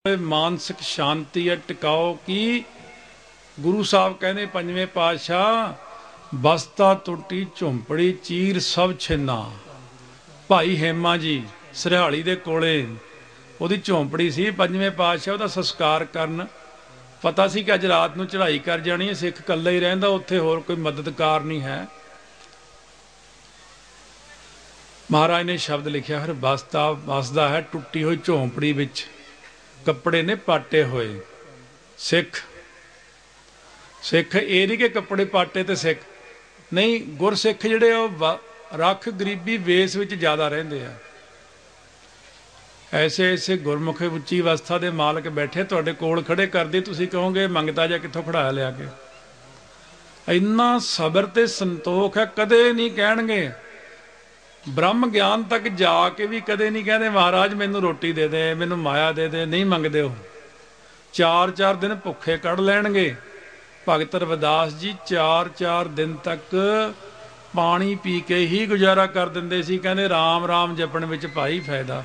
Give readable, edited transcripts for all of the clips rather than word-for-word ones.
मानसिक शांति है टिकाओ की। गुरु साहब कहने पंजवें पातशाह बसता टुटी झुंपड़ी चीर सब छिन्ना। भाई हेमा जी सरियाली दे कोले ਉਹਦੀ ਝੌਂਪੜੀ ਸੀ। ਪੰਜਵੇਂ ਪਾਤਸ਼ਾਹ ਉਹਦਾ ਸੰਸਕਾਰ ਕਰਨ ਪਤਾ ਸੀ ਕਿ ਅੱਜ ਰਾਤ ਨੂੰ ਚੜ੍ਹਾਈ ਕਰ ਜਾਣੀ ਹੈ, ਸਿੱਖ ਇਕੱਲਾ ਹੀ ਰਹਿੰਦਾ ਉੱਥੇ, ਹੋਰ ਕੋਈ ਮਦਦਕਾਰ ਨਹੀਂ ਹੈ। ਮਹਾਰਾਜ ਨੇ ਸ਼ਬਦ ਲਿਖਿਆ, ਫਿਰ ਵਸਦਾ ਹੈ ਟੁੱਟੀ ਹੋਈ ਝੌਂਪੜੀ ਵਿੱਚ, ਕੱਪੜੇ ਨੇ ਪਾਟੇ ਹੋਏ। ਸਿੱਖ ਇਹ ਨਹੀਂ ਕਿ ਕੱਪੜੇ ਪਾਟੇ ਤੇ ਸਿੱਖ ਨਹੀਂ, ਗੁਰਸਿੱਖ ਜਿਹੜੇ ਉਹ ਰੱਖ ਗਰੀਬੀ ਵੇਸ ਵਿੱਚ ਜ਼ਿਆਦਾ ਰਹਿੰਦੇ ਆ। ਐਸੇ ਗੁਰਮੁਖੇ ਉੱਚੀ ਅਵਸਥਾ ਦੇ ਮਾਲਕ ਬੈਠੇ ਤੁਹਾਡੇ ਕੋਲ ਖੜੇ ਕਰਦੇ, ਤੁਸੀਂ ਕਹੋਗੇ ਮੰਗਤਾ ਜਾਂ ਕਿੱਥੋਂ ਖੜਾਇਆ ਲਿਆ ਕੇ। ਇੰਨਾ ਸਬਰ ਤੇ ਸੰਤੋਖ ਹੈ, ਕਦੇ ਨਹੀਂ ਕਹਿਣਗੇ। ਬ੍ਰਹਮ ਗਿਆਨ ਤੱਕ ਜਾ ਕੇ ਵੀ ਕਦੇ ਨਹੀਂ ਕਹਿੰਦੇ ਮਹਾਰਾਜ ਮੈਨੂੰ ਰੋਟੀ ਦੇ ਦੇ, ਮੈਨੂੰ ਮਾਇਆ ਦੇ ਦੇ, ਨਹੀਂ ਮੰਗਦੇ। ਉਹ 4-4 ਦਿਨ ਭੁੱਖੇ ਕੱਢ ਲੈਣਗੇ। ਭਗਤ ਰਵਿਦਾਸ ਜੀ 4-4 ਦਿਨ ਤੱਕ ਪਾਣੀ ਪੀ ਕੇ ਹੀ ਗੁਜ਼ਾਰਾ ਕਰ ਦਿੰਦੇ ਸੀ। ਕਹਿੰਦੇ ਰਾਮ ਰਾਮ ਜਪਣ ਵਿੱਚ ਭਾਈ ਫਾਇਦਾ।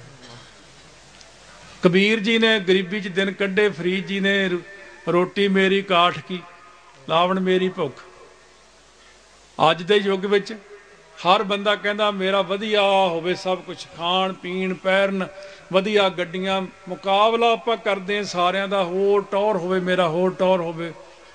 ਕਬੀਰ ਜੀ ਨੇ ਗਰੀਬੀ 'ਚ ਦਿਨ ਕੱਢੇ, ਫਰੀਦ ਜੀ ਨੇ ਰੋਟੀ ਮੇਰੀ ਕਾਠ ਕੀ, ਲਾਵਣ ਮੇਰੀ ਭੁੱਖ। ਅੱਜ ਦੇ ਯੁੱਗ ਵਿੱਚ ਹਰ ਬੰਦਾ ਕਹਿੰਦਾ ਮੇਰਾ ਵਧੀਆ ਹੋਵੇ ਸਭ ਕੁਝ, ਖਾਣ ਪੀਣ ਪਹਿਰਨ, ਵਧੀਆ ਗੱਡੀਆਂ, ਮੁਕਾਬਲਾ ਆਪਾਂ ਕਰਦੇ ਹਾਂ ਸਾਰਿਆਂ ਦਾ, ਹੋਰ ਟੌਰ ਹੋਵੇ ਮੇਰਾ, ਹੋਰ ਟੌਰ ਹੋਵੇ।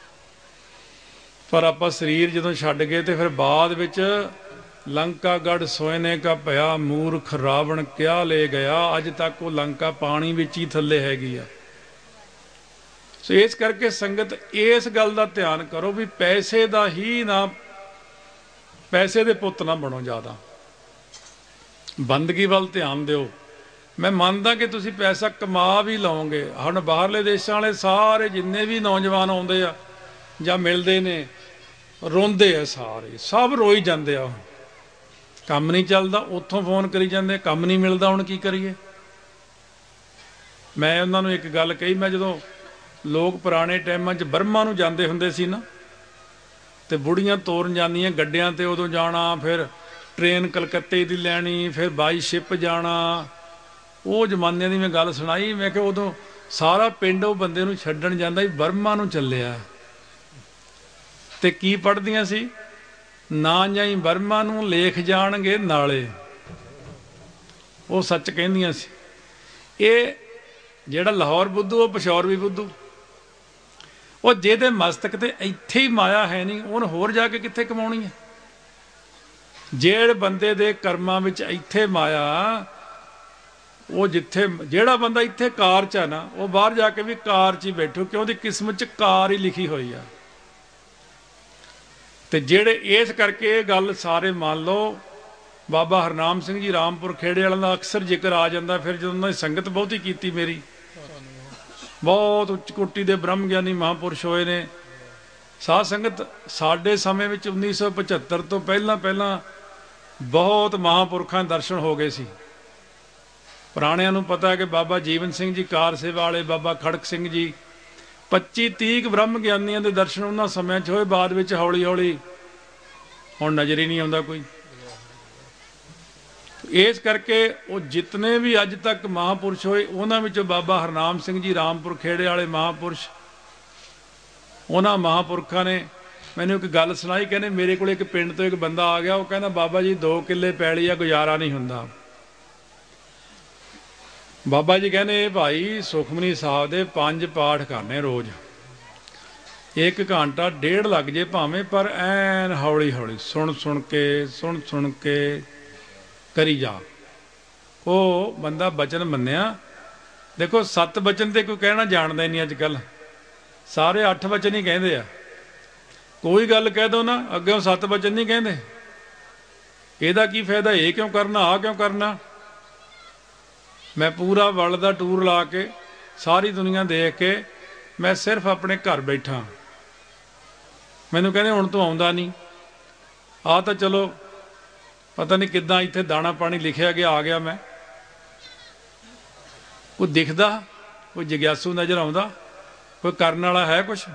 ਪਰ ਆਪਾਂ ਸਰੀਰ ਜਦੋਂ ਛੱਡ ਗਏ ਤੇ ਫਿਰ ਬਾਅਦ ਵਿੱਚ ਲੰਕਾ ਗੜ ਸੋਇਨੇ ਕਾ ਭਇਆ, ਮੂਰਖ ਰਾਵਣ ਕਿਆ ਲੈ ਗਿਆ। ਅੱਜ ਤੱਕ ਉਹ ਲੰਕਾ ਪਾਣੀ ਵਿੱਚ ਹੀ ਥੱਲੇ ਹੈਗੀ ਆ। ਸੋ ਇਸ ਕਰਕੇ ਸੰਗਤ ਇਸ ਗੱਲ ਦਾ ਧਿਆਨ ਕਰੋ ਵੀ ਪੈਸੇ ਦਾ ਹੀ ਨਾ, ਪੈਸੇ ਦੇ ਪੁੱਤ ਨਾ ਬਣੋ ਜ਼ਿਆਦਾ, ਬੰਦਗੀ ਵੱਲ ਧਿਆਨ ਦਿਓ। ਮੈਂ ਮੰਨਦਾ ਕਿ ਤੁਸੀਂ ਪੈਸਾ ਕਮਾ ਵੀ ਲਓਗੇ। ਹੁਣ ਬਾਹਰਲੇ ਦੇਸ਼ਾਂ ਵਾਲੇ ਸਾਰੇ ਜਿੰਨੇ ਵੀ ਨੌਜਵਾਨ ਆਉਂਦੇ ਆ ਜਾਂ ਮਿਲਦੇ ਨੇ, ਰੋਂਦੇ ਆ ਸਾਰੇ, ਸਭ ਰੋਈ ਜਾਂਦੇ ਆ। ਕੰਮ ਨਹੀਂ ਚੱਲਦਾ, ਉੱਥੋਂ ਫੋਨ ਕਰੀ ਜਾਂਦੇ, ਕੰਮ ਨਹੀਂ ਮਿਲਦਾ, ਹੁਣ ਕੀ ਕਰੀਏ। ਮੈਂ ਉਹਨਾਂ ਨੂੰ ਇੱਕ ਗੱਲ ਕਹੀ, ਮੈਂ ਜਦੋਂ ਲੋਕ ਪੁਰਾਣੇ ਟਾਈਮਾਂ 'ਚ ਬਰਮਾ ਨੂੰ ਜਾਂਦੇ ਹੁੰਦੇ ਸੀ ਨਾ, ਤੇ ਬੁੜੀਆਂ ਤੋਰਨ ਜਾਂਦੀਆਂ ਗੱਡਿਆਂ ਤੇ, ਉਦੋਂ ਜਾਣਾ, ਫਿਰ ਟ੍ਰੇਨ ਕਲਕੱਤੇ ਦੀ ਲੈਣੀ, ਫਿਰ ਬਾਈ ਸ਼ਿਪ ਜਾਣਾ। ਉਹ ਜ਼ਮਾਨੇ ਦੀ ਮੈਂ ਗੱਲ ਸੁਣਾਈ। ਮੈਂ ਕਿਹਾ ਉਦੋਂ ਸਾਰਾ ਪਿੰਡ ਉਹ ਬੰਦੇ ਨੂੰ ਛੱਡਣ ਜਾਂਦਾ ਸੀ, ਬਰਮਾ ਨੂੰ ਚੱਲਿਆ। ਤੇ ਕੀ ਪੜ੍ਹਦੀਆਂ ਸੀ, ਨਾ ਜਾਈ ਬਰਮਾ ਨੂੰ ਲੇਖ ਜਾਣਗੇ ਨਾਲੇ। ਉਹ ਸੱਚ ਕਹਿੰਦੀਆਂ ਸੀ। ਇਹ ਜਿਹੜਾ ਲਾਹੌਰ ਬੁੱਧੂ, ਉਹ ਪਿਸ਼ੌਰ ਵੀ ਬੁੱਧੂ। ਉਹ ਜਿਹਦੇ ਮਸਤਕ ਤੇ ਇੱਥੇ ਹੀ ਮਾਇਆ ਹੈ ਨਹੀਂ, ਉਹਨੇ ਹੋਰ ਜਾ ਕੇ ਕਿੱਥੇ ਕਮਾਉਣੀ ਹੈ। ਜਿਹੜੇ ਬੰਦੇ ਦੇ ਕਰਮਾਂ ਵਿੱਚ ਇੱਥੇ ਮਾਇਆ, ਉਹ ਜਿੱਥੇ, ਜਿਹੜਾ ਬੰਦਾ ਇੱਥੇ ਕਾਰ 'ਚ ਆ ਨਾ, ਉਹ ਬਾਹਰ ਜਾ ਕੇ ਵੀ ਕਾਰ 'ਚ ਹੀ ਬੈਠੋ, ਕਿਉਂ ਉਹਦੀ ਕਿਸਮਤ 'ਚ ਕਾਰ ਹੀ ਲਿਖੀ ਹੋਈ ਆ। ਤੇ ਜਿਹੜੇ ਇਸ ਕਰਕੇ ਇਹ ਗੱਲ ਸਾਰੇ ਮੰਨ ਲਓ। ਬਾਬਾ ਹਰਨਾਮ ਸਿੰਘ ਜੀ ਰਾਮਪੁਰ ਖੇੜੇ ਵਾਲਿਆਂ ਦਾ ਅਕਸਰ ਜ਼ਿਕਰ ਆ ਜਾਂਦਾ। ਫਿਰ ਜਦੋਂ ਉਹਨਾਂ ਦੀ ਸੰਗਤ ਬਹੁਤੀ ਕੀਤੀ, ਮੇਰੀ ਬਹੁਤ ਉੱਚ ਕੋਟੀ ਦੇ ਬ੍ਰਹਮ ਗਿਆਨੀ ਮਹਾਂਪੁਰਸ਼ ਹੋਏ ਨੇ। ਸਾਧ ਸੰਗਤ ਸਾਡੇ ਸਮੇਂ ਵਿੱਚ 1975 ਤੋਂ ਪਹਿਲਾਂ ਬਹੁਤ ਮਹਾਂਪੁਰਖਾਂ ਦੇ ਦਰਸ਼ਨ ਹੋ ਗਏ ਸੀ। ਪੁਰਾਣਿਆਂ ਨੂੰ ਪਤਾ ਹੈ ਕਿ ਬਾਬਾ ਜੀਵਨ ਸਿੰਘ ਜੀ ਕਾਰ ਸੇਵਾ ਵਾਲੇ, ਬਾਬਾ ਖੜਕ ਸਿੰਘ ਜੀ, 25-30 ਬ੍ਰਹਮ ਗਿਆਨੀਆਂ ਦੇ ਦਰਸ਼ਨ ਉਹਨਾਂ ਸਮਿਆਂ 'ਚ ਹੋਏ। ਬਾਅਦ ਵਿੱਚ ਹੌਲੀ ਹੌਲੀ ਹੁਣ ਨਜ਼ਰ ਹੀ ਨਹੀਂ ਆਉਂਦਾ ਕੋਈ। ਇਸ ਕਰਕੇ ਉਹ ਜਿਤਨੇ ਵੀ ਅੱਜ ਤੱਕ ਮਹਾਂਪੁਰਸ਼ ਹੋਏ, ਉਹਨਾਂ ਵਿੱਚੋਂ ਬਾਬਾ ਹਰਨਾਮ ਸਿੰਘ ਜੀ ਰਾਮਪੁਰ ਖੇੜੇ ਵਾਲੇ ਮਹਾਂਪੁਰਸ਼, ਉਹਨਾਂ ਮਹਾਂਪੁਰਖਾਂ ਨੇ ਮੈਨੂੰ ਇੱਕ ਗੱਲ ਸੁਣਾਈ। ਕਹਿੰਦੇ ਮੇਰੇ ਕੋਲ ਇੱਕ ਪਿੰਡ ਤੋਂ ਇੱਕ ਬੰਦਾ ਆ ਗਿਆ, ਉਹ ਕਹਿੰਦਾ ਬਾਬਾ ਜੀ 2 ਕਿੱਲੇ ਪੈਲੀ ਆ, ਗੁਜ਼ਾਰਾ ਨਹੀਂ ਹੁੰਦਾ। ਬਾਬਾ ਜੀ ਕਹਿੰਦੇ ਭਾਈ ਸੁਖਮਨੀ ਸਾਹਿਬ ਦੇ 5 ਪਾਠ ਕਰਨੇ ਰੋਜ਼, 1 ਘੰਟਾ 1.5 ਲੱਗ ਜੇ ਭਾਵੇਂ, ਪਰ ਐਨ ਹੌਲੀ ਹੌਲੀ ਸੁਣ ਸੁਣ ਕੇ ਕਰੀ ਜਾ। ਉਹ ਬੰਦਾ ਬਚਨ ਮੰਨਿਆ। ਦੇਖੋ 7 ਬਚਨ ਤੇ ਕੋਈ ਕਹਿਣਾ ਜਾਣਦਾ ਹੀ ਨਹੀਂ ਅੱਜ ਕੱਲ੍ਹ, ਸਾਰੇ 8 ਬਚਨ ਹੀ ਕਹਿੰਦੇ ਆ। ਕੋਈ ਗੱਲ ਕਹਿ ਦੋ ਨਾ, ਅੱਗਿਓਂ 7 ਬਚਨ ਨਹੀਂ ਕਹਿੰਦੇ। ਇਹਦਾ ਕੀ ਫਾਇਦਾ, ਇਹ ਕਿਉਂ ਕਰਨਾ, ਆਹ ਕਿਉਂ ਕਰਨਾ। ਮੈਂ ਪੂਰਾ ਵਰਲਡ ਦਾ ਟੂਰ ਲਾ ਕੇ, ਸਾਰੀ ਦੁਨੀਆ ਦੇਖ ਕੇ, ਮੈਂ ਸਿਰਫ ਆਪਣੇ ਘਰ ਬੈਠਾ। ਮੈਨੂੰ ਕਹਿੰਦੇ ਹੁਣ ਤੂੰ ਆਉਂਦਾ ਨਹੀਂ। ਆਹ ਤਾਂ ਚਲੋ ਪਤਾ ਨਹੀਂ ਕਿੱਦਾਂ ਇੱਥੇ ਦਾਣਾ ਪਾਣੀ ਲਿਖਿਆ ਗਿਆ, ਆ ਗਿਆ ਮੈਂ। ਕੋਈ ਦਿਖਦਾ, ਕੋਈ ਜਗਿਆਸੂ ਨਜ਼ਰ ਆਉਂਦਾ, ਕੋਈ ਕਰਨ ਵਾਲਾ ਹੈ ਕੁਛ।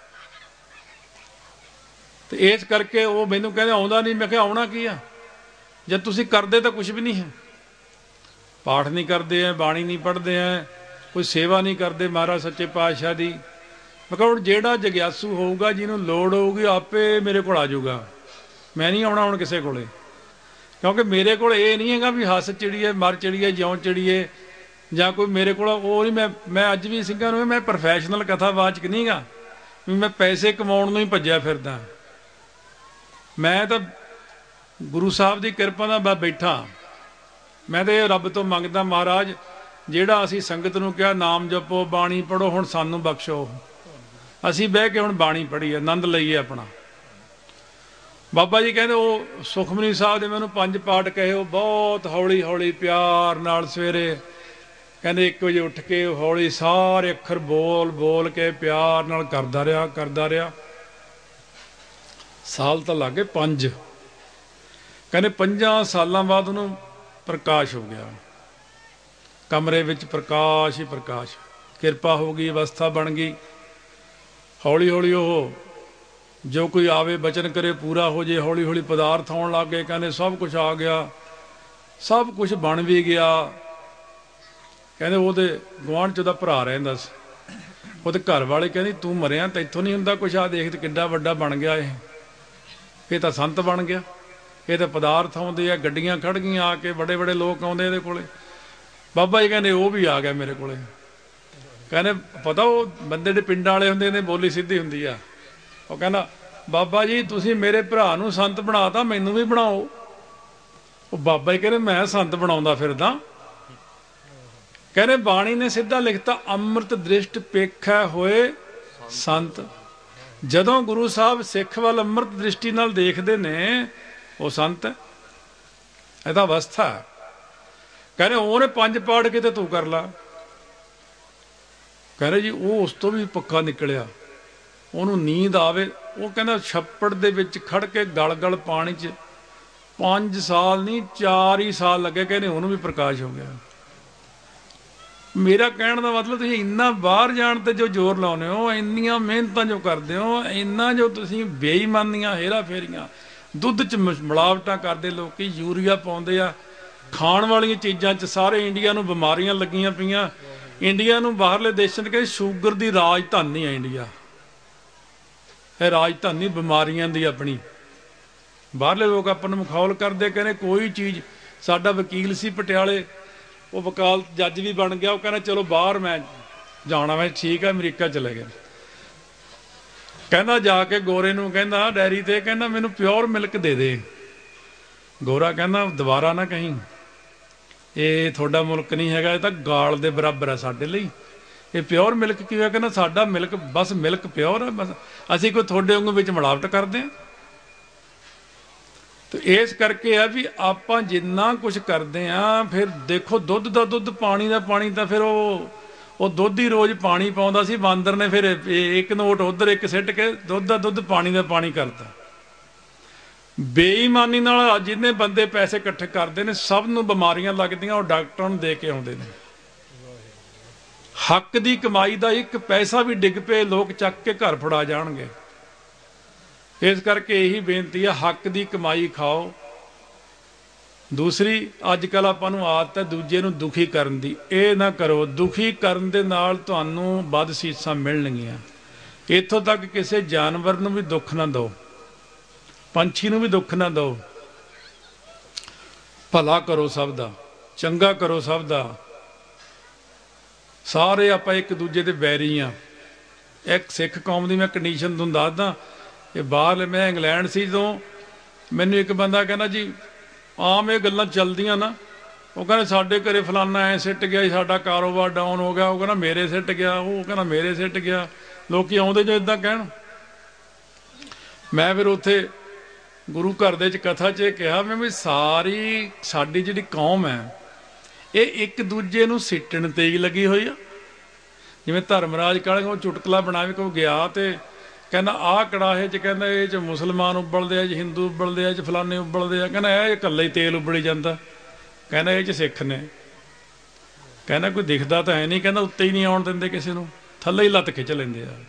ਤੇ ਇਸ ਕਰਕੇ ਉਹ ਮੈਨੂੰ ਕਹਿੰਦੇ ਆਉਂਦਾ ਨਹੀਂ। ਮੈਂ ਕਿਹਾ ਆਉਣਾ ਕੀ ਆ, ਜਦ ਤੁਸੀਂ ਕਰਦੇ ਤਾਂ ਕੁਛ ਵੀ ਨਹੀਂ ਹੈ। ਪਾਠ ਨਹੀਂ ਕਰਦੇ ਹੈ, ਬਾਣੀ ਨਹੀਂ ਪੜ੍ਹਦੇ ਹੈ, ਕੋਈ ਸੇਵਾ ਨਹੀਂ ਕਰਦੇ ਮਹਾਰਾਜ ਸੱਚੇ ਪਾਤਸ਼ਾਹ ਦੀ। ਮੈਂ ਕਿਹਾ ਹੁਣ ਜਿਹੜਾ ਜਗਿਆਸੂ ਹੋਊਗਾ, ਜਿਹਨੂੰ ਲੋੜ ਹੋਊਗੀ, ਆਪੇ ਮੇਰੇ ਕੋਲ ਆ ਜਾਊਗਾ। ਮੈਂ ਨਹੀਂ ਆਉਣਾ ਹੁਣ ਕਿਸੇ ਕੋਲੇ, ਕਿਉਂਕਿ ਮੇਰੇ ਕੋਲ ਇਹ ਨਹੀਂ ਹੈਗਾ ਵੀ ਹੱਸ ਚਿੜੀਏ, ਮਰ ਚਿੜੀਏ, ਜਿਉਂ ਚਿੜੀਏ, ਜਾਂ ਕੋਈ ਮੇਰੇ ਕੋਲ ਉਹ ਨਹੀਂ। ਮੈਂ ਅੱਜ ਵੀ ਸਿੰਘਾਂ ਨੂੰ, ਮੈਂ ਪ੍ਰੋਫੈਸ਼ਨਲ ਕਥਾਵਾਚਕ ਨਹੀਂ ਗਾ ਵੀ ਮੈਂ ਪੈਸੇ ਕਮਾਉਣ ਨੂੰ ਹੀ ਭੱਜਿਆ ਫਿਰਦਾ। ਮੈਂ ਤਾਂ ਗੁਰੂ ਸਾਹਿਬ ਦੀ ਕਿਰਪਾ ਨਾਲ ਬੈਠਾ। ਮੈਂ ਤਾਂ ਇਹ ਰੱਬ ਤੋਂ ਮੰਗਦਾ, ਮਹਾਰਾਜ ਜਿਹੜਾ ਅਸੀਂ ਸੰਗਤ ਨੂੰ ਕਿਹਾ ਨਾਮ ਜਪੋ, ਬਾਣੀ ਪੜ੍ਹੋ, ਹੁਣ ਸਾਨੂੰ ਬਖਸ਼ੋ। ਅਸੀਂ ਬਹਿ ਕੇ ਹੁਣ ਬਾਣੀ ਪੜ੍ਹੀਏ, ਆਨੰਦ ਲਈਏ ਆਪਣਾ। ਬਾਬਾ ਜੀ ਕਹਿੰਦੇ ਉਹ ਸੁਖਮਨੀ ਸਾਹਿਬ ਦੇ ਮੈਨੂੰ 5 ਪਾਠ ਕਹੇ, ਉਹ ਬਹੁਤ ਹੌਲੀ ਹੌਲੀ ਪਿਆਰ ਨਾਲ ਸਵੇਰੇ ਕਹਿੰਦੇ 1 ਵਜੇ ਉੱਠ ਕੇ ਹੌਲੀ ਸਾਰੇ ਅੱਖਰ ਬੋਲ ਬੋਲ ਕੇ ਪਿਆਰ ਨਾਲ ਕਰਦਾ ਰਿਹਾ। ਸਾਲ ਤਾਂ ਲੱਗ ਗਏ 5। ਕਹਿੰਦੇ 5 ਸਾਲਾਂ ਬਾਅਦ ਉਹਨੂੰ ਪ੍ਰਕਾਸ਼ ਹੋ ਗਿਆ, ਕਮਰੇ ਵਿੱਚ ਪ੍ਰਕਾਸ਼ ਹੀ ਪ੍ਰਕਾਸ਼। ਕਿਰਪਾ ਹੋ ਗਈ, ਅਵਸਥਾ ਬਣ ਗਈ। ਹੌਲੀ ਹੌਲੀ ਉਹ ਜੋ ਕੋਈ ਆਵੇ ਬਚਨ ਕਰੇ ਪੂਰਾ ਹੋ ਜੇ। ਹੌਲੀ ਹੌਲੀ ਪਦਾਰਥ ਆਉਣ ਲੱਗ ਗਏ। ਕਹਿੰਦੇ ਸਭ ਕੁਝ ਆ ਗਿਆ, ਸਭ ਕੁਝ ਬਣ ਵੀ ਗਿਆ। ਕਹਿੰਦੇ ਉਹਦੇ ਗੁਆਂਢ 'ਚ ਉਹਦਾ ਭਰਾ ਰਹਿੰਦਾ ਸੀ। ਉਹਦੇ ਘਰ ਵਾਲੇ ਕਹਿੰਦੇ ਤੂੰ ਮਰਿਆ ਤਾਂ ਇੱਥੋਂ ਨਹੀਂ ਹੁੰਦਾ ਕੁਛ, ਆ ਦੇਖ ਕਿੱਡਾ ਵੱਡਾ ਬਣ ਗਿਆ, ਇਹ ਤਾਂ ਸੰਤ ਬਣ ਗਿਆ। ਇਹ ਤਾਂ ਪਦਾਰਥ ਆਉਂਦੇ ਆ, ਗੱਡੀਆਂ ਖੜ ਗਈਆਂ, ਆ ਕੇ ਬੜੇ ਬੜੇ ਲੋਕ ਆਉਂਦੇ ਇਹਦੇ ਕੋਲੇ। ਬਾਬਾ ਜੀ ਕਹਿੰਦੇ ਉਹ ਵੀ ਆ ਗਿਆ ਮੇਰੇ ਕੋਲੇ। ਕਹਿੰਦੇ ਪਤਾ ਉਹ ਬੰਦੇ ਦੇ ਪਿੰਡਾਂ ਵਾਲੇ ਹੁੰਦੇ ਨੇ, ਬੋਲੀ ਸਿੱਧੀ ਹੁੰਦੀ ਆ। ਉਹ ਕਹਿੰਦਾ ਬਾਬਾ ਜੀ ਤੁਸੀਂ ਮੇਰੇ ਭਰਾ ਨੂੰ ਸੰਤ ਬਣਾਤਾ, ਮੈਨੂੰ ਵੀ ਬਣਾਓ। ਉਹ ਬਾਬਾ ਜੀ ਕਹਿੰਦੇ ਮੈਂ ਸੰਤ ਬਣਾਉਂਦਾ ਫਿਰਦਾ। ਕਹਿੰਦੇ ਬਾਣੀ ਨੇ ਸਿੱਧਾ ਲਿਖਤਾ, ਅੰਮ੍ਰਿਤ ਦ੍ਰਿਸ਼ਟ ਪੇਖੈ ਹੋਏ ਸੰਤ। ਜਦੋਂ ਗੁਰੂ ਸਾਹਿਬ ਸਿੱਖ ਵੱਲ ਅੰਮ੍ਰਿਤ ਦ੍ਰਿਸ਼ਟੀ ਨਾਲ ਦੇਖਦੇ ਨੇ, ਉਹ ਸੰਤ ਹੈ। ਇਹਦਾ ਅਵਸਥਾ। ਕਹਿੰਦੇ ਉਹਨੇ 5 ਪਾਠ ਕਿਤੇ ਤੂੰ ਕਰ ਲਾ। ਕਹਿੰਦੇ ਜੀ ਉਹ ਉਸ ਤੋਂ ਵੀ ਪੱਕਾ ਨਿਕਲਿਆ। ਉਹਨੂੰ ਨੀਂਦ ਆਵੇ, ਉਹ ਕਹਿੰਦਾ ਛੱਪੜ ਦੇ ਵਿੱਚ ਖੜ ਕੇ ਗਲ ਗਲ ਪਾਣੀ 'ਚ 5 ਸਾਲ ਨਹੀਂ 4 ਹੀ ਸਾਲ ਲੱਗੇ। ਕਹਿੰਦੇ ਉਹਨੂੰ ਵੀ ਪ੍ਰਕਾਸ਼ ਹੋ ਗਿਆ। ਮੇਰਾ ਕਹਿਣ ਦਾ ਮਤਲਬ ਤੁਸੀਂ ਇੰਨਾ ਬਾਹਰ ਜਾਣ ਤੇ ਜੋ ਜ਼ੋਰ ਲਾਉਂਦੇ ਹੋ, ਇੰਨੀਆਂ ਮਿਹਨਤਾਂ ਜੋ ਕਰਦੇ ਹੋ, ਇੰਨਾ ਜੋ ਤੁਸੀਂ ਬੇਈਮਾਨੀਆਂ ਹੇਰਾ ਫੇਰੀਆਂ, ਦੁੱਧ 'ਚ ਮਿਲਾਵਟਾਂ ਕਰਦੇ, ਲੋਕੀ ਯੂਰੀਆ ਪਾਉਂਦੇ ਆ ਖਾਣ ਵਾਲੀਆਂ ਚੀਜ਼ਾਂ 'ਚ। ਸਾਰੇ ਇੰਡੀਆ ਨੂੰ ਬਿਮਾਰੀਆਂ ਲੱਗੀਆਂ ਪਈਆਂ। ਇੰਡੀਆ ਨੂੰ ਬਾਹਰਲੇ ਦੇਸ਼ਾਂ 'ਚ ਕਹਿੰਦੇ ਸ਼ੂਗਰ ਦੀ ਰਾਜਧਾਨੀ ਹੈ ਇੰਡੀਆ। ਇਹ ਰਾਜਧਾਨੀ ਬਿਮਾਰੀਆਂ ਦੀ ਆਪਣੀ। ਬਾਹਰਲੇ ਲੋਕ ਆਪਾਂ ਨੂੰ ਮਖੌਲ ਕਰਦੇ, ਕਹਿੰਦੇ ਕੋਈ ਚੀਜ਼। ਸਾਡਾ ਵਕੀਲ ਸੀ ਪਟਿਆਲੇ, ਉਹ ਵਕਾਲਤ ਜੱਜ ਵੀ ਬਣ ਗਿਆ। ਉਹ ਕਹਿੰਦਾ ਚਲੋ ਬਾਹਰ ਮੈਂ ਜਾਣਾ, ਮੈਂ ਠੀਕ ਹੈ ਅਮਰੀਕਾ ਚਲੇ ਗਿਆ। ਕਹਿੰਦਾ ਜਾ ਕੇ ਗੋਰੇ ਨੂੰ ਕਹਿੰਦਾ ਡੈਰੀ ਤੇ, ਕਹਿੰਦਾ ਮੈਨੂੰ ਪਿਓਰ ਮਿਲਕ ਦੇ ਦੇ। ਗੋਰਾ ਕਹਿੰਦਾ ਦੁਬਾਰਾ ਨਾ ਕਹੀਂ, ਇਹ ਤੁਹਾਡਾ ਮੁਲਕ ਨਹੀਂ ਹੈਗਾ, ਇਹ ਤਾਂ ਗਾਲ ਦੇ ਬਰਾਬਰ ਹੈ ਸਾਡੇ ਲਈ। ਇਹ ਪਿਓਰ ਮਿਲਕ ਕੀ ਹੋਇਆ? ਕਹਿੰਦਾ ਸਾਡਾ ਮਿਲਕ ਬਸ ਮਿਲਕ ਪਿਓਰ ਹੈ, ਬਸ ਅਸੀਂ ਕੋਈ ਤੁਹਾਡੇ ਵਾਂਗੂ ਵਿੱਚ ਮਿਲਾਵਟ ਕਰਦੇ ਹਾਂ। ਤੇ ਇਸ ਕਰਕੇ ਆ ਵੀ ਆਪਾਂ ਜਿੰਨਾ ਕੁਝ ਕਰਦੇ ਆ, ਫਿਰ ਦੇਖੋ ਦੁੱਧ ਦਾ ਦੁੱਧ, ਪਾਣੀ ਦਾ ਪਾਣੀ, ਤਾਂ ਫਿਰ ਉਹ ਦੁੱਧ ਹੀ ਰੋਜ਼ ਪਾਣੀ ਪਾਉਂਦਾ ਸੀ। ਬਾਂਦਰ ਨੇ ਫਿਰ 1 ਨੋਟ ਉੱਧਰ 1 ਸਿੱਟ ਕੇ ਦੁੱਧ ਦਾ ਦੁੱਧ, ਪਾਣੀ ਦਾ ਪਾਣੀ ਕਰਤਾ। ਬੇਈਮਾਨੀ ਨਾਲ ਜਿੰਨੇ ਬੰਦੇ ਪੈਸੇ ਇਕੱਠੇ ਕਰਦੇ ਨੇ, ਸਭ ਨੂੰ ਬਿਮਾਰੀਆਂ ਲੱਗਦੀਆਂ। ਉਹ ਡਾਕਟਰਾਂ ਨੂੰ ਦੇ ਕੇ ਆਉਂਦੇ ਨੇ। ਹੱਕ ਦੀ ਕਮਾਈ ਦਾ 1 ਪੈਸਾ ਵੀ ਡਿੱਗ ਪਏ, ਲੋਕ ਚੱਕ ਕੇ ਘਰ ਫੜਾ ਜਾਣਗੇ। ਇਸ ਕਰਕੇ ਇਹੀ ਬੇਨਤੀ ਹੈ, ਹੱਕ ਦੀ ਕਮਾਈ ਖਾਓ। ਦੂਸਰੀ, ਅੱਜ ਕੱਲ੍ਹ ਆਪਾਂ ਨੂੰ ਆਦਤ ਹੈ ਦੂਜੇ ਨੂੰ ਦੁਖੀ ਕਰਨ ਦੀ। ਇਹ ਨਾ ਕਰੋ। ਦੁਖੀ ਕਰਨ ਦੇ ਨਾਲ ਤੁਹਾਨੂੰ ਵੱਧ ਸੀਸਾਂ ਮਿਲਣਗੀਆਂ। ਇੱਥੋਂ ਤੱਕ ਕਿਸੇ ਜਾਨਵਰ ਨੂੰ ਵੀ ਦੁੱਖ ਨਾ ਦਿਓ, ਪੰਛੀ ਨੂੰ ਵੀ ਦੁੱਖ ਨਾ ਦਿਓ। ਭਲਾ ਕਰੋ ਸਭ ਦਾ, ਚੰਗਾ ਕਰੋ ਸਭ ਦਾ। ਸਾਰੇ ਆਪਾਂ ਇੱਕ ਦੂਜੇ ਦੇ ਵੈਰੀ ਆ। ਇੱਕ ਸਿੱਖ ਕੌਮ ਦੀ ਮੈਂ ਕੰਡੀਸ਼ਨ ਤੁਹਾਨੂੰ ਦੱਸਦਾ। ਇਹ ਬਾਹਰ ਮੈਂ ਇੰਗਲੈਂਡ ਸੀ, ਜਦੋਂ ਮੈਨੂੰ ਇੱਕ ਬੰਦਾ ਕਹਿੰਦਾ ਜੀ ਆਮ ਇਹ ਗੱਲਾਂ ਚੱਲਦੀਆਂ ਨਾ, ਉਹ ਕਹਿੰਦਾ ਸਾਡੇ ਘਰੇ ਫਲਾਨਾ ਐ ਸਿੱਟ ਗਿਆ, ਸਾਡਾ ਕਾਰੋਬਾਰ ਡਾਊਨ ਹੋ ਗਿਆ। ਉਹ ਕਹਿੰਦਾ ਮੇਰੇ ਸਿੱਟ ਗਿਆ, ਉਹ ਕਹਿੰਦਾ ਮੇਰੇ ਸਿੱਟ ਗਿਆ। ਲੋਕੀ ਆਉਂਦੇ ਜੋ ਇੱਦਾਂ ਕਹਿਣ। ਮੈਂ ਫਿਰ ਉੱਥੇ ਗੁਰੂ ਘਰ ਦੇ 'ਚ ਕਥਾ 'ਚ ਇਹ ਕਿਹਾ ਮੈਂ ਵੀ ਸਾਡੀ ਜਿਹੜੀ ਕੌਮ ਹੈ, ਇਹ ਇੱਕ ਦੂਜੇ ਨੂੰ ਸਿੱਟਣ ਤੇ ਹੀ ਲੱਗੀ ਹੋਈ ਆ। ਜਿਵੇਂ ਧਰਮਰਾਜ ਕਾਲੇ ਉਹ ਚੁਟਕਲਾ ਬਣਾਵੇ, ਕੋਈ ਗਿਆ ਤੇ ਕਹਿੰਦਾ ਆਹ ਕੜਾਹੇ 'ਚ, ਕਹਿੰਦਾ ਇਹ 'ਚ ਮੁਸਲਮਾਨ ਉਬਲਦੇ ਆ, 'ਚ ਹਿੰਦੂ ਉਬਲਦੇ ਆ, 'ਚ ਫਲਾਨੇ ਉਬਲਦੇ ਆ। ਕਹਿੰਦਾ ਇਹ ਇਕੱਲਾ ਹੀ ਤੇਲ ਉਬਲੀ ਜਾਂਦਾ। ਕਹਿੰਦਾ ਇਹ 'ਚ ਸਿੱਖ ਨੇ। ਕਹਿੰਦਾ ਕੋਈ ਦਿਖਦਾ ਤਾਂ ਹੈ ਨਹੀਂ। ਕਹਿੰਦਾ ਉੱਤੇ ਹੀ ਨਹੀਂ ਆਉਣ ਦਿੰਦੇ ਕਿਸੇ ਨੂੰ, ਥੱਲੇ ਹੀ ਲੱਤ ਖਿੱਚ ਲੈਂਦੇ ਆ।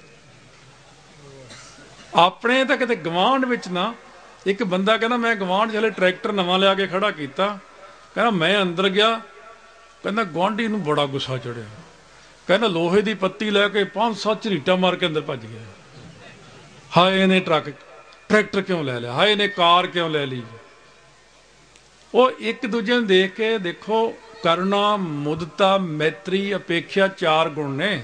ਆਪਣੇ ਤਾਂ ਕਿਤੇ ਗਵਾਂਢ ਵਿੱਚ ਨਾ, ਇੱਕ ਬੰਦਾ ਕਹਿੰਦਾ ਮੈਂ ਗਵਾਂਢ 'ਚ ਹਲੇ ਟਰੈਕਟਰ ਨਵਾਂ ਲਿਆ ਕੇ ਖੜਾ ਕੀਤਾ। ਕਹਿੰਦਾ ਮੈਂ ਅੰਦਰ ਗਿਆ, ਕਹਿੰਦਾ ਗੁਆਂਢੀ ਨੂੰ ਬੜਾ ਗੁੱਸਾ ਚੜਿਆ। ਕਹਿੰਦਾ ਲੋਹੇ ਦੀ ਪੱਤੀ ਲੈ ਕੇ 5-7 ਝਰੀਟਾਂ ਮਾਰ ਕੇ ਅੰਦਰ ਭੱਜ ਗਿਆ। ਹਾਏ ਇਹਨੇ ਟਰੈਕਟਰ ਕਿਉਂ ਲੈ ਲਿਆ, ਹਾਏ ਇਹਨੇ ਕਾਰ ਕਿਉਂ ਲੈ ਲਈ। ਉਹ ਇੱਕ ਦੂਜੇ ਨੂੰ ਦੇਖ ਕੇ ਦੇਖੋ, ਕਰੁਣਾ, ਮੁਦਤਾ, ਮੈਤਰੀ, ਅਪੇਖਿਆ 4 ਗੁਣ ਨੇ।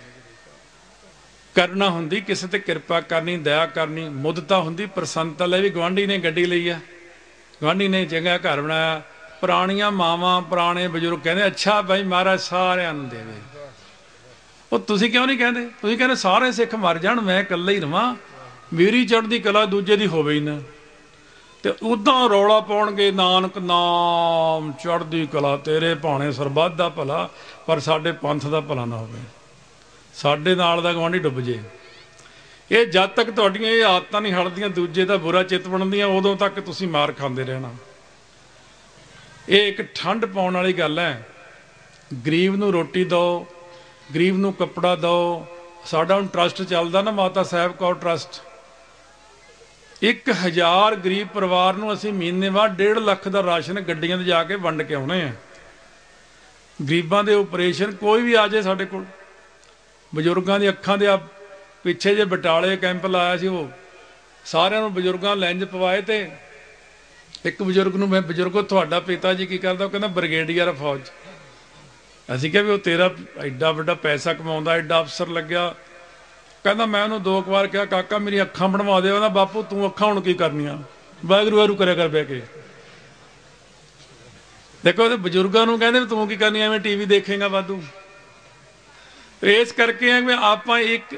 ਕਰੁਣਾ ਹੁੰਦੀ ਕਿਸੇ ਤੇ ਕਿਰਪਾ ਕਰਨੀ, ਦਇਆ ਕਰਨੀ। ਮੁਦਤਾ ਹੁੰਦੀ ਪ੍ਰਸੰਨਤਾ। ਲੈ ਵੀ ਗੁਆਂਢੀ ਨੇ ਗੱਡੀ ਲਈ ਆ, ਗੁਆਂਢੀ ਨੇ ਚੰਗਾ ਘਰ ਬਣਾਇਆ। ਪੁਰਾਣੀਆਂ ਮਾਵਾਂ, ਪੁਰਾਣੇ ਬਜ਼ੁਰਗ ਕਹਿੰਦੇ ਅੱਛਾ ਭਾਈ ਮਹਾਰਾਜ ਸਾਰਿਆਂ ਨੂੰ ਦੇਵੇ। ਉਹ ਤੁਸੀਂ ਕਿਉਂ ਨਹੀਂ ਕਹਿੰਦੇ? ਤੁਸੀਂ ਕਹਿੰਦੇ ਸਾਰੇ ਸਿੱਖ ਮਰ ਜਾਣ, ਮੈਂ ਇਕੱਲਾ ਹੀ ਰਵਾਂ, ਮੇਰੀ ਚੜ੍ਹਦੀ ਕਲਾ ਦੂਜੇ ਦੀ ਹੋਵੇ ਹੀ ਨਾ। ਤੇ ਉਦਾਂ ਰੌਲਾ ਪਾਉਣਗੇ, ਨਾਨਕ ਨਾਮ ਚੜ੍ਹਦੀ ਕਲਾ ਤੇਰੇ ਭਾਣੇ ਸਰਬੱਤ ਦਾ ਭਲਾ, ਪਰ ਸਾਡੇ ਪੰਥ ਦਾ ਭਲਾ ਨਾ ਹੋਵੇ, ਸਾਡੇ ਨਾਲ ਦਾ ਗੁਆਂਢੀ ਡੁੱਬ ਜੇ। ਇਹ ਜਦ ਤੱਕ ਤੁਹਾਡੀਆਂ ਇਹ ਆਦਤਾਂ ਨਹੀਂ ਹਟਦੀਆਂ, ਦੂਜੇ ਦਾ ਬੁਰਾ ਚਿੱਤ ਬਣਦੀਆਂ, ਉਦੋਂ ਤੱਕ ਤੁਸੀਂ ਮਾਰ ਖਾਂਦੇ ਰਹਿਣਾ। ਇਹ ਇੱਕ ਠੰਡ ਪਾਉਣ ਵਾਲੀ ਗੱਲ ਹੈ। ਗਰੀਬ ਨੂੰ ਰੋਟੀ ਦਿਓ, ਗਰੀਬ ਨੂੰ ਕੱਪੜਾ ਦਿਓ। ਸਾਡਾ ਹੁਣ ਟਰਸਟ ਚੱਲਦਾ ਨਾ, ਮਾਤਾ ਸਾਹਿਬ ਕੌਰ ਟਰਸਟ। 1000 ਗਰੀਬ ਪਰਿਵਾਰ ਨੂੰ ਅਸੀਂ ਮਹੀਨੇ ਬਾਅਦ 1.5 ਲੱਖ ਦਾ ਰਾਸ਼ਨ ਗੱਡੀਆਂ 'ਤੇ ਜਾ ਕੇ ਵੰਡ ਕੇ ਆਉਣੇ ਆ। ਗਰੀਬਾਂ ਦੇ ਆਪਰੇਸ਼ਨ ਕੋਈ ਵੀ ਆ ਜਾਏ ਸਾਡੇ ਕੋਲ। ਬਜ਼ੁਰਗਾਂ ਦੀ ਅੱਖਾਂ ਦੇ ਪਿੱਛੇ ਜੇ ਬਟਾਲੇ ਕੈਂਪ ਲਾਇਆ ਸੀ, ਉਹ ਸਾਰਿਆਂ ਨੂੰ ਬਜ਼ੁਰਗਾਂ ਲੈਂਜ ਪਵਾਏ। ਤੇ ਇੱਕ ਬਜ਼ੁਰਗ ਨੂੰ ਮੈਂ, ਬਜ਼ੁਰਗੋ ਤੁਹਾਡਾ ਪਿਤਾ ਜੀ ਕੀ ਕਰਦਾ? ਉਹ ਕਹਿੰਦਾ ਬ੍ਰਿਗੇਡੀਅਰ ਫੌਜ। ਅਸੀਂ ਕਿਹਾ ਵੀ ਉਹ ਤੇਰਾ ਐਡਾ ਵੱਡਾ ਪੈਸਾ ਕਮਾਉਂਦਾ, ਐਡਾ ਅਫਸਰ ਲੱਗਿਆ। ਕਹਿੰਦਾ ਮੈਂ ਉਹਨੂੰ 2 ਵਾਰ ਕਿਹਾ ਕਾਕਾ ਮੇਰੀ ਅੱਖਾਂ ਬਣਵਾ ਦੇ। ਕਹਿੰਦਾ ਬਾਪੂ ਤੂੰ ਅੱਖਾਂ ਹੁਣ ਕੀ ਕਰਨੀਆਂ, ਵਾਹਿਗੁਰੂ ਵਾਹਿਗੁਰੂ ਕਰਿਆ ਕਰ ਬਹਿ ਕੇ। ਦੇਖੋ ਉਹਦੇ ਬਜ਼ੁਰਗਾਂ ਨੂੰ ਕਹਿੰਦੇ ਤੂੰ ਕੀ ਕਰਨੀ, ਐਵੇਂ ਟੀਵੀ ਦੇਖੇਗਾ ਵਾਧੂ। ਇਸ ਕਰਕੇ ਆ ਵੀ ਆਪਾਂ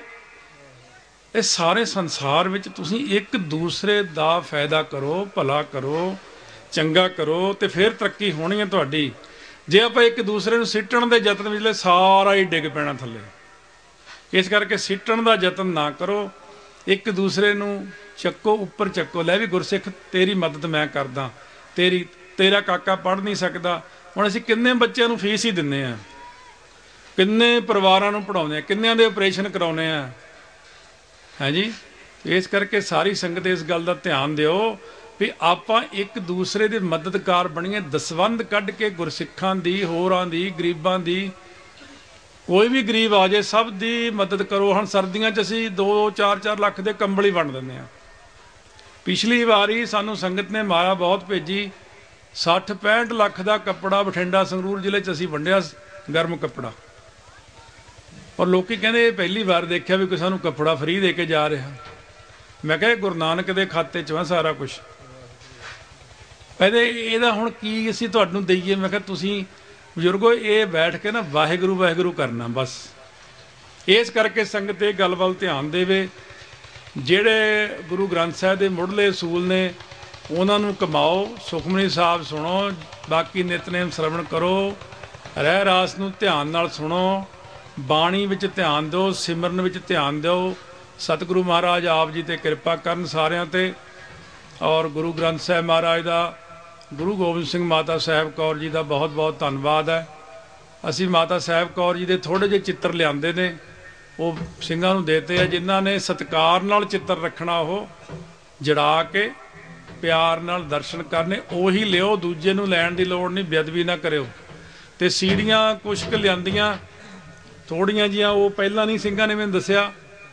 ਇਹ ਸਾਰੇ ਸੰਸਾਰ ਵਿੱਚ ਤੁਸੀਂ ਇੱਕ ਦੂਸਰੇ ਦਾ ਫਾਇਦਾ ਕਰੋ, ਭਲਾ ਕਰੋ, ਚੰਗਾ ਕਰੋ, ਤੇ ਫਿਰ ਤਰੱਕੀ ਹੋਣੀ ਹੈ ਤੁਹਾਡੀ। ਜੇ ਆਪਾਂ ਇੱਕ ਦੂਸਰੇ ਨੂੰ ਸਿੱਟਣ ਦੇ ਯਤਨ ਵਿੱਚ ਸਾਰਾ ਹੀ ਡਿੱਗ ਪੈਣਾ ਥੱਲੇ। ਇਸ ਕਰਕੇ ਸਿੱਟਣ ਦਾ ਯਤਨ ਨਾ ਕਰੋ, ਇੱਕ ਦੂਸਰੇ ਨੂੰ ਚੱਕੋ, ਉੱਪਰ ਚੱਕੋ। ਲੈ ਵੀ ਗੁਰਸਿੱਖ ਤੇਰੀ ਮਦਦ ਮੈਂ ਕਰਦਾ, ਤੇਰਾ ਕਾਕਾ ਪੜ੍ਹ ਨਹੀਂ ਸਕਦਾ। ਹੁਣ ਅਸੀਂ ਕਿੰਨੇ ਬੱਚਿਆਂ ਨੂੰ ਫੀਸ ਹੀ ਦਿੰਦੇ ਹਾਂ, ਕਿੰਨੇ ਪਰਿਵਾਰਾਂ ਨੂੰ ਪੜ੍ਹਾਉਂਦੇ ਹਾਂ, ਕਿੰਨਿਆਂ ਦੇ ਆਪਰੇਸ਼ਨ ਕਰਾਉਂਦੇ ਹਾਂ, ਹੈ ਜੀ। ਇਸ ਕਰਕੇ ਸਾਰੀ ਸੰਗਤ ਇਸ ਗੱਲ ਦਾ ਧਿਆਨ ਦਿਓ ਵੀ ਆਪਾਂ ਇੱਕ ਦੂਸਰੇ ਦੇ ਮਦਦਗਾਰ ਬਣੀਏ। ਦਸਵੰਧ ਕੱਢ ਕੇ ਗੁਰਸਿੱਖਾਂ ਦੀ, ਹੋਰਾਂ ਦੀ, ਗਰੀਬਾਂ ਦੀ, ਕੋਈ ਵੀ ਗਰੀਬ ਆ ਜਾਏ ਸਭ ਦੀ ਮਦਦ ਕਰੋ। ਹੁਣ ਸਰਦੀਆਂ 'ਚ ਅਸੀਂ 2-4 ਲੱਖ ਦੇ ਕੰਬਲ ਹੀ ਵੰਡ ਦਿੰਦੇ ਹਾਂ। ਪਿਛਲੀ ਵਾਰੀ ਸਾਨੂੰ ਸੰਗਤ ਨੇ ਮਾਇਆ ਬਹੁਤ ਭੇਜੀ, 60-65 ਲੱਖ ਦਾ ਕੱਪੜਾ ਬਠਿੰਡਾ ਸੰਗਰੂਰ ਜ਼ਿਲ੍ਹੇ 'ਚ ਅਸੀਂ ਵੰਡਿਆ, ਗਰਮ ਕੱਪੜਾ। ਔਰ ਲੋਕੀ ਕਹਿੰਦੇ ਇਹ ਪਹਿਲੀ ਵਾਰ ਦੇਖਿਆ ਵੀ ਕੋਈ ਸਾਨੂੰ ਕੱਪੜਾ ਫ੍ਰੀ ਦੇ ਕੇ ਜਾ ਰਿਹਾ। ਮੈਂ ਕਿਹਾ ਗੁਰੂ ਨਾਨਕ ਦੇ ਖਾਤੇ 'ਚ ਆ ਸਾਰਾ ਕੁਛ। ਕਹਿੰਦੇ ਇਹਦਾ ਹੁਣ ਕੀ ਅਸੀਂ ਤੁਹਾਨੂੰ ਦਈਏ? ਮੈਂ ਕਿਹਾ ਤੁਸੀਂ ਬਜ਼ੁਰਗੋ ਇਹ ਬੈਠ ਕੇ ਨਾ ਵਾਹਿਗੁਰੂ ਵਾਹਿਗੁਰੂ ਕਰਨਾ ਬਸ। ਇਸ ਕਰਕੇ ਸੰਗਤ ਇਹ ਗੱਲ ਵੱਲ ਧਿਆਨ ਦੇਵੇ। ਜਿਹੜੇ ਗੁਰੂ ਗ੍ਰੰਥ ਸਾਹਿਬ ਦੇ ਮੁੱਢਲੇ ਅਸੂਲ ਨੇ ਉਹਨਾਂ ਨੂੰ ਕਮਾਓ, ਸੁਖਮਨੀ ਸਾਹਿਬ ਸੁਣੋ, ਬਾਕੀ ਨਿਤਨੇਮ ਸਰਵਣ ਕਰੋ, ਰਹਿ ਰਾਸ ਨੂੰ ਧਿਆਨ ਨਾਲ ਸੁਣੋ, ਬਾਣੀ ਵਿੱਚ ਧਿਆਨ ਦਿਓ, ਸਿਮਰਨ ਵਿੱਚ ਧਿਆਨ ਦਿਓ। ਸਤਿਗੁਰੂ ਮਹਾਰਾਜ ਆਪ ਜੀ 'ਤੇ ਕਿਰਪਾ ਕਰਨ ਸਾਰਿਆਂ 'ਤੇ। ਔਰ ਗੁਰੂ ਗ੍ਰੰਥ ਸਾਹਿਬ ਮਹਾਰਾਜ ਦਾ, ਗੁਰੂ ਗੋਬਿੰਦ ਸਿੰਘ ਮਾਤਾ ਸਾਹਿਬ ਕੌਰ ਜੀ ਦਾ ਬਹੁਤ ਬਹੁਤ ਧੰਨਵਾਦ ਹੈ। ਅਸੀਂ ਮਾਤਾ ਸਾਹਿਬ ਕੌਰ ਜੀ ਦੇ ਥੋੜ੍ਹੇ ਜਿਹੇ ਚਿੱਤਰ ਲਿਆਂਦੇ ਨੇ, ਉਹ ਸਿੰਘਾਂ ਨੂੰ ਦੇਤੇ ਆ। ਜਿਨ੍ਹਾਂ ਨੇ ਸਤਿਕਾਰ ਨਾਲ ਚਿੱਤਰ ਰੱਖਣਾ, ਉਹ ਜੜਾ ਕੇ ਪਿਆਰ ਨਾਲ ਦਰਸ਼ਨ ਕਰਨੇ, ਉਹੀ ਲਿਓ, ਦੂਜੇ ਨੂੰ ਲੈਣ ਦੀ ਲੋੜ ਨਹੀਂ, ਬੇਅਦਬੀ ਨਾ ਕਰਿਓ। ਅਤੇ ਸੀੜੀਆਂ ਕੁਛ ਕੁ ਲਿਆਂਦੀਆਂ ਥੋੜ੍ਹੀਆਂ ਜਿਹੀਆਂ, ਉਹ ਪਹਿਲਾਂ ਨਹੀਂ ਸਿੰਘਾਂ ਨੇ ਮੈਨੂੰ ਦੱਸਿਆ।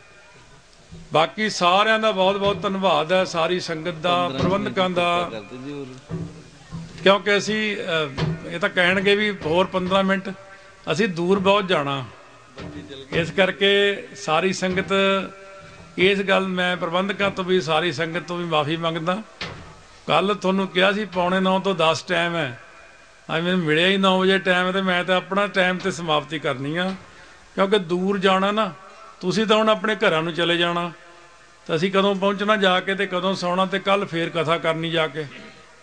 ਬਾਕੀ ਸਾਰਿਆਂ ਦਾ ਬਹੁਤ ਬਹੁਤ ਧੰਨਵਾਦ ਹੈ, ਸਾਰੀ ਸੰਗਤ ਦਾ, ਪ੍ਰਬੰਧਕਾਂ ਦਾ। ਕਿਉਂਕਿ ਅਸੀਂ ਇਹ ਤਾਂ ਕਹਿਣਗੇ ਵੀ ਹੋਰ 15 ਮਿੰਟ, ਅਸੀਂ ਦੂਰ ਬਹੁਤ ਜਾਣਾ। ਇਸ ਕਰਕੇ ਸਾਰੀ ਸੰਗਤ, ਇਸ ਗੱਲ ਮੈਂ ਪ੍ਰਬੰਧਕਾਂ ਤੋਂ ਵੀ, ਸਾਰੀ ਸੰਗਤ ਤੋਂ ਵੀ ਮਾਫੀ ਮੰਗਦਾ। ਕੱਲ ਤੁਹਾਨੂੰ ਕਿਹਾ ਸੀ 9:45 ਤੋਂ 10 ਟਾਈਮ ਹੈ, ਅੱਜ ਮੈਨੂੰ ਮਿਲਿਆ ਹੀ 9 ਵਜੇ ਟਾਈਮ, ਤੇ ਮੈਂ ਤਾਂ ਆਪਣਾ ਟਾਈਮ 'ਤੇ ਸਮਾਪਤੀ ਕਰਨੀ ਆ। ਕਿਉਂਕਿ ਦੂਰ ਜਾਣਾ ਨਾ, ਤੁਸੀਂ ਤਾਂ ਹੁਣ ਆਪਣੇ ਘਰਾਂ ਨੂੰ ਚਲੇ ਜਾਣਾ, ਤਾਂ ਅਸੀਂ ਕਦੋਂ ਪਹੁੰਚਣਾ ਜਾ ਕੇ, ਤੇ ਕਦੋਂ ਸੌਣਾ, ਤੇ ਕੱਲ੍ਹ ਫੇਰ ਕਥਾ ਕਰਨੀ ਜਾ ਕੇ।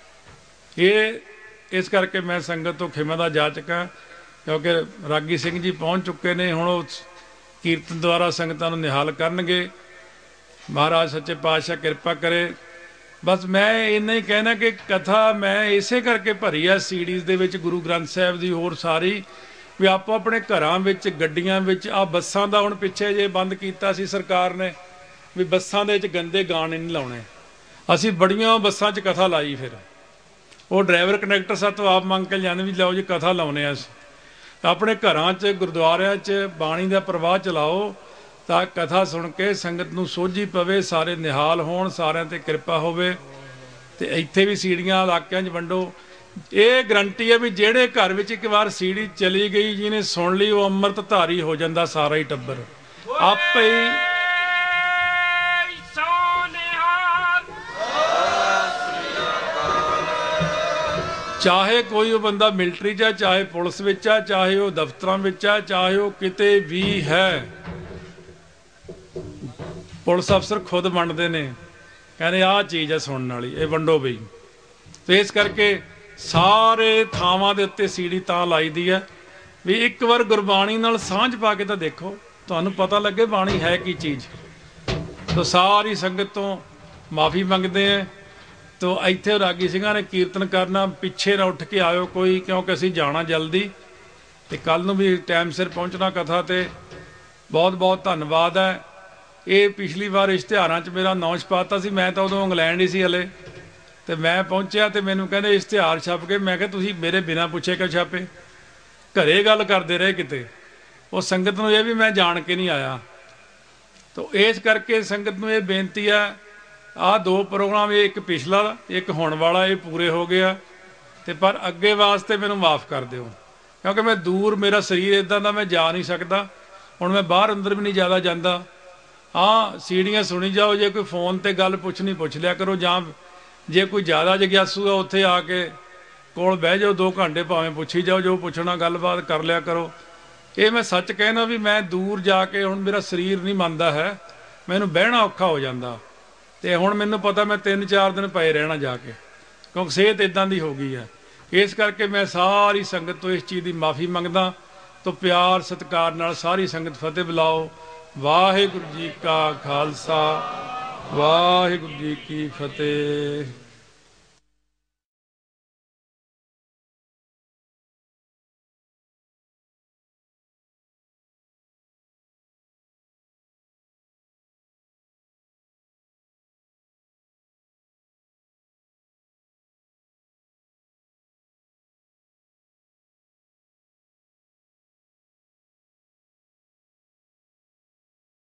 ਇਸ ਕਰਕੇ ਮੈਂ ਸੰਗਤ ਤੋਂ ਖਿਮਾ ਦਾ ਜਾਚਕ ਹਾਂ। ਕਿਉਂਕਿ ਰਾਗੀ ਸਿੰਘ ਜੀ ਪਹੁੰਚ ਚੁੱਕੇ ਨੇ, ਹੁਣ ਉਹ ਕੀਰਤਨ ਦੁਆਰਾ ਸੰਗਤਾਂ ਨੂੰ ਨਿਹਾਲ ਕਰਨਗੇ। ਮਹਾਰਾਜ ਸੱਚੇ ਪਾਤਸ਼ਾਹ ਕਿਰਪਾ ਕਰੇ। ਬਸ ਮੈਂ ਇੰਨਾ ਹੀ ਕਹਿਣਾ ਕਿ ਕਥਾ ਮੈਂ ਇਸੇ ਕਰਕੇ ਭਰੀ ਹੈ ਸੀਡੀਜ਼ ਦੇ ਵਿੱਚ, ਗੁਰੂ ਗ੍ਰੰਥ ਸਾਹਿਬ ਦੀ, ਹੋਰ ਸਾਰੀ ਵੀ ਆਪੋ ਆਪਣੇ ਘਰਾਂ ਵਿੱਚ, ਗੱਡੀਆਂ ਵਿੱਚ। ਆਹ ਬੱਸਾਂ ਦਾ ਹੁਣ ਪਿੱਛੇ ਜੇ ਬੰਦ ਕੀਤਾ ਸੀ ਸਰਕਾਰ ਨੇ, ਵੀ ਬੱਸਾਂ ਦੇ ਵਿੱਚ ਗੰਦੇ ਗਾਣੇ ਨਹੀਂ ਲਾਉਣੇ। ਅਸੀਂ ਬੜੀਆਂ ਬੱਸਾਂ 'ਚ ਕਥਾ ਲਾਈ, ਫਿਰ ਉਹ ਡਰਾਈਵਰ ਕੰਡਕਟਰ ਸਾਤੋਂ ਆਪ ਮੰਗ ਕੇ ਜਾਂਦੇ ਵੀ ਲਓ ਜੀ ਕਥਾ ਲਾਉਣੇ ਆ ਅਸੀਂ। ਆਪਣੇ ਘਰਾਂ 'ਚ ਗੁਰਦੁਆਰਿਆਂ 'ਚ ਬਾਣੀ ਦਾ ਪ੍ਰਵਾਹ ਚਲਾਓ ਤਾਂ ਕਥਾ ਸੁਣ ਕੇ ਸੰਗਤ ਨੂੰ ਸੋਝੀ ਪਵੇ, ਸਾਰੇ ਨਿਹਾਲ ਹੋਣ, ਸਾਰਿਆਂ ਤੇ ਕਿਰਪਾ ਹੋਵੇ। ਤੇ ਇੱਥੇ ਵੀ ਸੀੜੀਆਂ ਇਲਾਕਿਆਂ 'ਚ ਵੰਡੋ। ਇਹ ਗਰੰਟੀ ਹੈ ਵੀ ਜਿਹੜੇ ਘਰ ਵਿੱਚ ਇੱਕ ਵਾਰ ਸੀੜੀ ਚਲੀ ਗਈ, ਜਿਹਨੇ ਸੁਣ ਲਈ, ਉਹ ਅੰਮ੍ਰਿਤ ਧਾਰੀ ਹੋ ਜਾਂਦਾ ਸਾਰਾ ਹੀ ਟੱਬਰ ਆਪੇ ਹੀ। ਚਾਹੇ ਕੋਈ ਉਹ ਬੰਦਾ ਮਿਲਟਰੀ 'ਚ ਆ, ਚਾਹੇ ਪੁਲਿਸ ਵਿੱਚ ਆ, ਚਾਹੇ ਉਹ ਦਫ਼ਤਰਾਂ ਵਿੱਚ ਆ, ਚਾਹੇ ਉਹ ਕਿਤੇ ਵੀ ਹੈ। ਪੁਲਿਸ ਅਫਸਰ ਖੁਦ ਵੰਡਦੇ ਨੇ, ਕਹਿੰਦੇ ਆਹ ਚੀਜ਼ ਹੈ ਸੁਣਨ ਵਾਲੀ, ਇਹ ਵੰਡੋ ਬਈ। ਤੇ ਇਸ ਕਰਕੇ ਸਾਰੇ ਥਾਵਾਂ ਦੇ ਉੱਤੇ ਸੀੜੀ ਤਾਂ ਲਾਈ ਦੀ ਹੈ ਵੀ ਇੱਕ ਵਾਰ ਗੁਰਬਾਣੀ ਨਾਲ ਸਾਂਝ ਪਾ ਕੇ ਤਾਂ ਦੇਖੋ, ਤੁਹਾਨੂੰ ਪਤਾ ਲੱਗੇ ਬਾਣੀ ਹੈ ਕੀ ਚੀਜ਼। ਤੋ ਸਾਰੀ ਸੰਗਤ ਤੋਂ ਮਾਫੀ ਮੰਗਦੇ ਆ। ਤੋ ਇੱਥੇ ਰਾਗੀ ਸਿੰਘਾਂ ਨੇ ਕੀਰਤਨ ਕਰਨਾ, ਪਿੱਛੇ ਨਾ ਉੱਠ ਕੇ ਆਇਓ ਕੋਈ, ਕਿਉਂਕਿ ਅਸੀਂ ਜਾਣਾ ਜਲਦੀ ਤੇ ਕੱਲ ਨੂੰ ਵੀ ਟਾਈਮ ਸਿਰ ਪਹੁੰਚਣਾ ਕਥਾ ਤੇ। ਬਹੁਤ ਬਹੁਤ ਧੰਨਵਾਦ ਹੈ। ਇਹ ਪਿਛਲੀ ਵਾਰ ਇਸ਼ਤਿਹਾਰਾਂ 'ਚ ਮੇਰਾ ਨਾਂ ਛਪਾਤਾ ਸੀ, ਮੈਂ ਤਾਂ ਉਦੋਂ ਇੰਗਲੈਂਡ ਹੀ ਸੀ ਹਲੇ, ਤੇ ਮੈਂ ਪਹੁੰਚਿਆ ਤੇ ਮੈਨੂੰ ਕਹਿੰਦੇ ਇਸ਼ਤਿਹਾਰ ਛਪ ਕੇ। ਮੈਂ ਕਿਹਾ ਤੁਸੀਂ ਮੇਰੇ ਬਿਨਾਂ ਪੁੱਛੇ ਕਿਉਂ ਛਾਪੇ? ਘਰੇ ਗੱਲ ਕਰਦੇ ਰਹੇ ਕਿਤੇ। ਉਹ ਸੰਗਤ ਨੂੰ ਇਹ ਵੀ ਮੈਂ ਜਾਣ ਕੇ ਨਹੀਂ ਆਇਆ। ਤੋ ਇਸ ਕਰਕੇ ਸੰਗਤ ਨੂੰ ਇਹ ਬੇਨਤੀ ਹੈ, ਆਹ ਦੋ ਪ੍ਰੋਗਰਾਮ, ਇਹ ਇੱਕ ਪਿਛਲਾ ਇੱਕ ਹੁਣ ਵਾਲਾ, ਇਹ ਪੂਰੇ ਹੋ ਗਿਆ ਤੇ ਪਰ ਅੱਗੇ ਵਾਸਤੇ ਮੈਨੂੰ ਮਾਫ ਕਰ ਦਿਓ, ਕਿਉਂਕਿ ਮੈਂ ਦੂਰ, ਮੇਰਾ ਸਰੀਰ ਇੱਦਾਂ ਦਾ, ਮੈਂ ਜਾ ਨਹੀਂ ਸਕਦਾ। ਹੁਣ ਮੈਂ ਬਾਹਰ ਅੰਦਰ ਵੀ ਨਹੀਂ ਜ਼ਿਆਦਾ ਜਾਂਦਾ। ਹਾਂ, ਸੀੜੀਆਂ ਸੁਣੀ ਜਾਓ, ਜੇ ਕੋਈ ਫੋਨ ਤੇ ਗੱਲ ਪੁੱਛਣੀ ਪੁੱਛ ਲਿਆ ਕਰੋ, ਜਾਂ ਜੇ ਕੋਈ ਜ਼ਿਆਦਾ ਜਗਿਆਸੂ ਆ ਉੱਥੇ ਆ ਕੇ ਕੋਲ ਬਹਿ ਜਾਓ, 2 ਘੰਟੇ ਭਾਵੇਂ ਪੁੱਛੀ ਜਾਓ, ਜੋ ਪੁੱਛਣਾ ਗੱਲਬਾਤ ਕਰ ਲਿਆ ਕਰੋ। ਇਹ ਮੈਂ ਸੱਚ ਕਹਿਣਾ ਵੀ ਮੈਂ ਦੂਰ ਜਾ ਕੇ ਹੁਣ ਮੇਰਾ ਸਰੀਰ ਨਹੀਂ ਮੰਨਦਾ ਹੈ, ਮੈਨੂੰ ਬਹਿਣਾ ਔਖਾ ਹੋ ਜਾਂਦਾ। ਤੇ ਹੁਣ ਮੈਨੂੰ ਪਤਾ ਮੈਂ 3-4 ਦਿਨ ਪਏ ਰਹਿਣਾ ਜਾ ਕੇ, ਕਿਉਂਕਿ ਸਿਹਤ ਇੱਦਾਂ ਦੀ ਹੋ ਗਈ ਹੈ। ਇਸ ਕਰਕੇ ਮੈਂ ਸਾਰੀ ਸੰਗਤ ਤੋਂ ਇਸ ਚੀਜ਼ ਦੀ ਮਾਫੀ ਮੰਗਦਾ। ਤੋ ਪਿਆਰ ਸਤਿਕਾਰ ਨਾਲ ਸਾਰੀ ਸੰਗਤ ਫਤਿਹ ਬੁਲਾਓ। ਵਾਹਿਗੁਰੂ ਜੀ ਕਾ ਖਾਲਸਾ, ਵਾਹਿਗੁਰੂ ਜੀ ਕੀ ਫਤਿਹ।